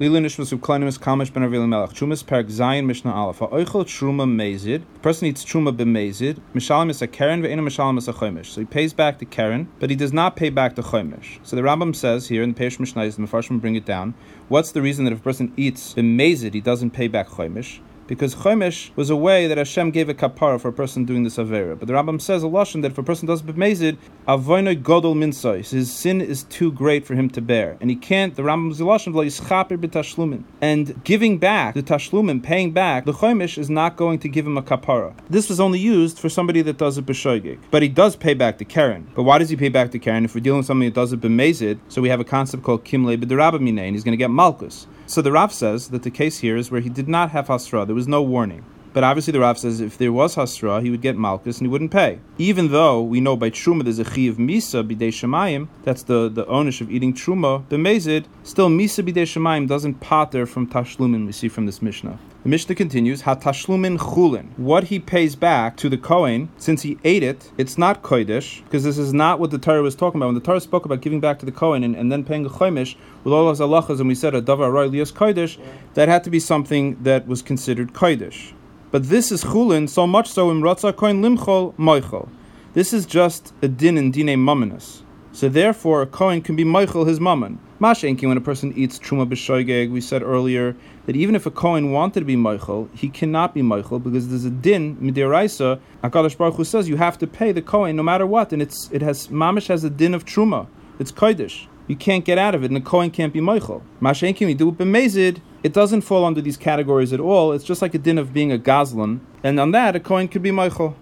Lilin Ishmas Uklanimus Kamish Ben Avil Melech. Trumas Perk Zayin Mishnah Aleph. Ha'oichel Truma Mezid. The person eats Truma b'mezid. Mishalim is a Keren, ve'ena Mishalim is a Chomish. So he pays back the Keren, but he does not pay back the Chomish. So the Rambam says here in the Peirush Mishnayos, the Mefarshim bring it down. What's the reason that if a person eats b'mezid, he doesn't pay back Chomish? Because Chomish was a way that Hashem gave a kapara for a person doing this Avera. But the Rambam says a lashon that if a person does b'mezid, avoinoi godol minsois, his sin is too great for him to bear, and he can't. The Rambam's lashon v'lo yischaper b'tashlumin, and giving back the tashlumin, paying back the Chomish, is not going to give him a kapara. This was only used for somebody that does it b'shoigig, but he does pay back the Keren. But why does he pay back the Keren? If we're dealing with somebody that does it b'mezid, so we have a concept called kimle b'derabah minei, and he's going to get malchus. So the Rav says that the case here is where he did not have hasra. There was no warning. But obviously the Rav says if there was hasra, he would get malchus and he wouldn't pay. Even though we know by truma there's a chi of misa b'dei shemayim, that's the onish of eating truma, b'mezid, still misa b'dei shemayim doesn't pater from tashlumin, we see from this Mishnah. The Mishnah continues, ha tashlumin chulin. What he pays back to the Kohen, since he ate it, it's not kodesh, because this is not what the Torah was talking about. When the Torah spoke about giving back to the Kohen and then paying a chomish, with all of his halachas, and we said a davar roi lias kodesh, that had to be something that was considered kodesh. But this is chulin, so much so in Ratzah Kohen Limchol Moichel. This is just a din in Dinei Mamonos. So therefore, a Kohen can be Moichel his mammon. Mash enki, when a person eats Truma b'shoigeg, we said earlier that even if a Kohen wanted to be Moichel, he cannot be Moichel because there's a din, Midiraisa, HaKadosh Baruch Hu says you have to pay the Kohen no matter what, and Mamish has a din of Truma. It's Kodesh. You can't get out of it, and the Kohen can't be Moichel. Mash enki, we do it b'mezid, it doesn't fall under these categories at all. It's just like a din of being a Gazlan, and on that, a Kohen could be Moichel.